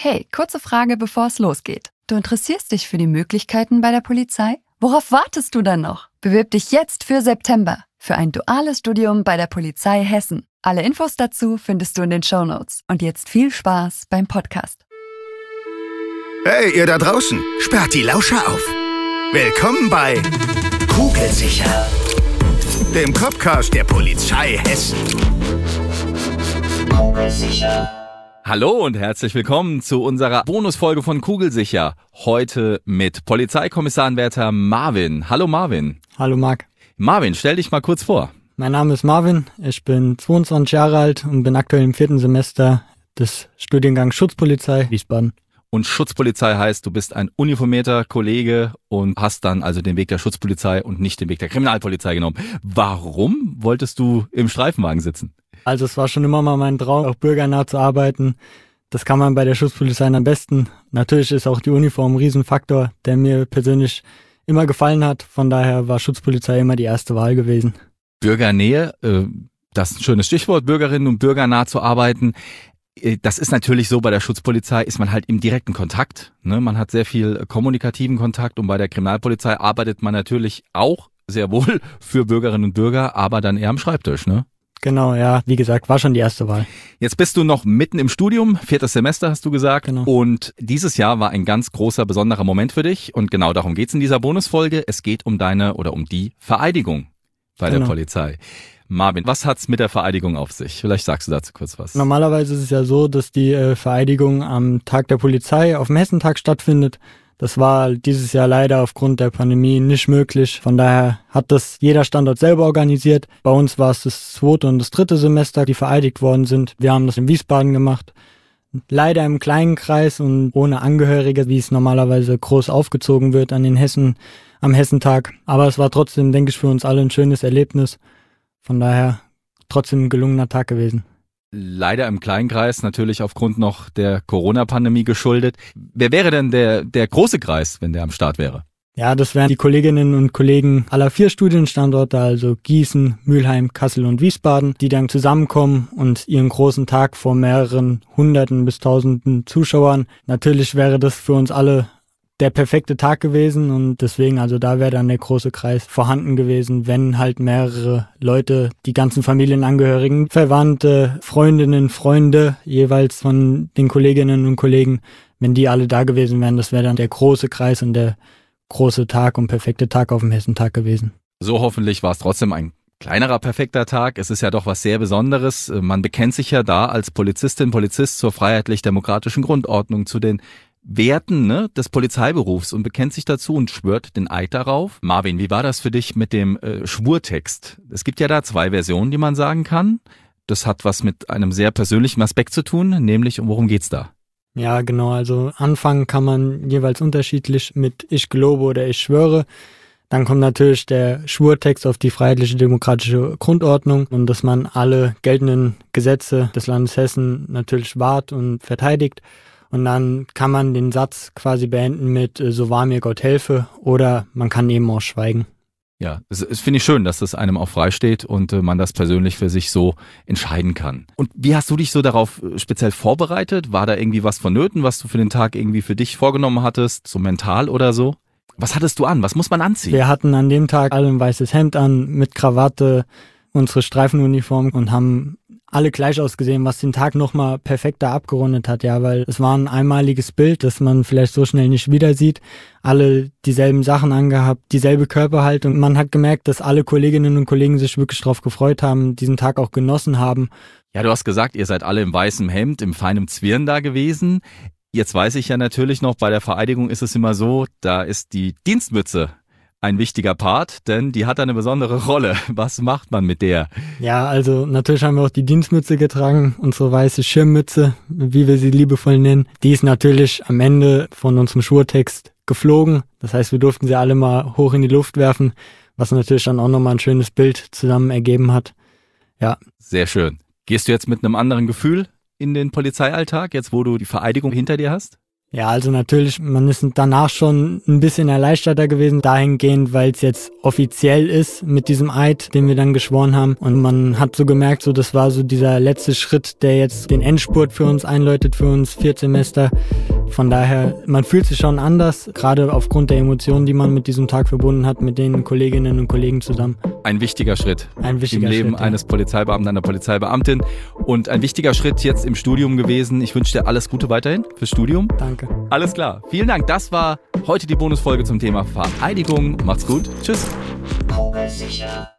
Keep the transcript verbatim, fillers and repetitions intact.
Hey, kurze Frage, bevor es losgeht. Du interessierst dich für die Möglichkeiten bei der Polizei? Worauf wartest du dann noch? Bewirb dich jetzt für September für ein duales Studium bei der Polizei Hessen. Alle Infos dazu findest du in den Shownotes. Und jetzt viel Spaß beim Podcast. Hey, ihr da draußen, sperrt die Lauscher auf. Willkommen bei Kugelsicher, dem Copcast der Polizei Hessen. Kugelsicher. Hallo und herzlich willkommen zu unserer Bonusfolge von Kugelsicher. Heute mit Polizeikommissaranwärter Marvin. Hallo Marvin. Hallo Marc. Marvin, stell dich mal kurz vor. Mein Name ist Marvin, ich bin zweiundzwanzig Jahre alt und bin aktuell im vierten Semester des Studiengangs Schutzpolizei Wiesbaden. Und Schutzpolizei heißt, du bist ein uniformierter Kollege und hast dann also den Weg der Schutzpolizei und nicht den Weg der Kriminalpolizei genommen. Warum wolltest du im Streifenwagen sitzen? Also es war schon immer mal mein Traum, auch bürgernah zu arbeiten. Das kann man bei der Schutzpolizei am besten. Natürlich ist auch die Uniform ein Riesenfaktor, der mir persönlich immer gefallen hat. Von daher war Schutzpolizei immer die erste Wahl gewesen. Bürgernähe, das ist ein schönes Stichwort, Bürgerinnen und Bürger nah zu arbeiten. Das ist natürlich so, bei der Schutzpolizei ist man halt im direkten Kontakt. Ne? Man hat sehr viel kommunikativen Kontakt und bei der Kriminalpolizei arbeitet man natürlich auch sehr wohl für Bürgerinnen und Bürger, aber dann eher am Schreibtisch, ne? Genau, ja, wie gesagt, war schon die erste Wahl. Jetzt bist du noch mitten im Studium, viertes Semester hast du gesagt. Genau. Und dieses Jahr war ein ganz großer, besonderer Moment für dich und genau darum geht's in dieser Bonusfolge. Es geht um deine oder um die Vereidigung bei Genau. der Polizei. Marvin, was hat's mit der Vereidigung auf sich? Vielleicht sagst du dazu kurz was. Normalerweise ist es ja so, dass die äh, Vereidigung am Tag der Polizei auf dem Hessentag stattfindet. Das war dieses Jahr leider aufgrund der Pandemie nicht möglich. Von daher hat das jeder Standort selber organisiert. Bei uns war es das zweite und das dritte Semester, die vereidigt worden sind. Wir haben das in Wiesbaden gemacht. Leider im kleinen Kreis und ohne Angehörige, wie es normalerweise groß aufgezogen wird an den Hessen, am Hessentag. Aber es war trotzdem, denke ich, für uns alle ein schönes Erlebnis. Von daher trotzdem ein gelungener Tag gewesen. Leider im Kleinkreis, natürlich aufgrund noch der Corona-Pandemie geschuldet. Wer wäre denn der, der große Kreis, wenn der am Start wäre? Ja, das wären die Kolleginnen und Kollegen aller vier Studienstandorte, also Gießen, Mülheim, Kassel und Wiesbaden, die dann zusammenkommen und ihren großen Tag vor mehreren Hunderten bis Tausenden Zuschauern. Natürlich wäre das für uns alle der perfekte Tag gewesen und deswegen, also da wäre dann der große Kreis vorhanden gewesen, wenn halt mehrere Leute, die ganzen Familienangehörigen, Verwandte, Freundinnen, Freunde jeweils von den Kolleginnen und Kollegen, wenn die alle da gewesen wären, das wäre dann der große Kreis und der große Tag und perfekte Tag auf dem Hessentag gewesen. So hoffentlich war es trotzdem ein kleinerer perfekter Tag. Es ist ja doch was sehr Besonderes. Man bekennt sich ja da als Polizistin, Polizist zur freiheitlich-demokratischen Grundordnung, zu den Werten, ne, des Polizeiberufs und bekennt sich dazu und schwört den Eid darauf. Marvin, wie war das für dich mit dem äh, Schwurtext? Es gibt ja da zwei Versionen, die man sagen kann. Das hat was mit einem sehr persönlichen Aspekt zu tun, nämlich um worum geht's da? Ja, genau, also anfangen kann man jeweils unterschiedlich mit ich gelobe oder ich schwöre. Dann kommt natürlich der Schwurtext auf die freiheitliche demokratische Grundordnung und dass man alle geltenden Gesetze des Landes Hessen natürlich wahrt und verteidigt. Und dann kann man den Satz quasi beenden mit so wahr mir Gott helfe oder man kann eben auch schweigen. Ja, es, es finde ich schön, dass das einem auch frei steht und äh, man das persönlich für sich so entscheiden kann. Und wie hast du dich so darauf speziell vorbereitet? War da irgendwie was vonnöten, was du für den Tag irgendwie für dich vorgenommen hattest, so mental oder so? Was hattest du an? Was muss man anziehen? Wir hatten an dem Tag alle ein weißes Hemd an, mit Krawatte, unsere Streifenuniform und haben alle gleich ausgesehen, was den Tag nochmal perfekter abgerundet hat, ja, weil es war ein einmaliges Bild, das man vielleicht so schnell nicht wieder sieht. Alle dieselben Sachen angehabt, dieselbe Körperhaltung. Man hat gemerkt, dass alle Kolleginnen und Kollegen sich wirklich drauf gefreut haben, diesen Tag auch genossen haben. Ja, du hast gesagt, ihr seid alle im weißen Hemd, im feinen Zwirn da gewesen. Jetzt weiß ich ja natürlich noch, bei der Vereidigung ist es immer so, da ist die Dienstmütze ein wichtiger Part, denn die hat eine besondere Rolle. Was macht man mit der? Ja, also natürlich haben wir auch die Dienstmütze getragen, unsere weiße Schirmmütze, wie wir sie liebevoll nennen. Die ist natürlich am Ende von unserem Schwurtext geflogen. Das heißt, wir durften sie alle mal hoch in die Luft werfen, was natürlich dann auch nochmal ein schönes Bild zusammen ergeben hat. Ja. Sehr schön. Gehst du jetzt mit einem anderen Gefühl in den Polizeialltag, jetzt wo du die Vereidigung hinter dir hast? Ja, also natürlich, man ist danach schon ein bisschen erleichterter gewesen, dahingehend, weil es jetzt offiziell ist mit diesem Eid, den wir dann geschworen haben. Und man hat so gemerkt, so das war so dieser letzte Schritt, der jetzt den Endspurt für uns einläutet, für uns Viertsemester. Von daher, man fühlt sich schon anders, gerade aufgrund der Emotionen, die man mit diesem Tag verbunden hat, mit den Kolleginnen und Kollegen zusammen. Ein wichtiger Schritt ein wichtiger im Leben Schritt, ja. eines Polizeibeamten, einer Polizeibeamtin und ein wichtiger Schritt jetzt im Studium gewesen. Ich wünsche dir alles Gute weiterhin fürs Studium. Danke. Alles klar. Vielen Dank. Das war heute die Bonusfolge zum Thema Vereidigung. Macht's gut. Tschüss. Kugelsicher.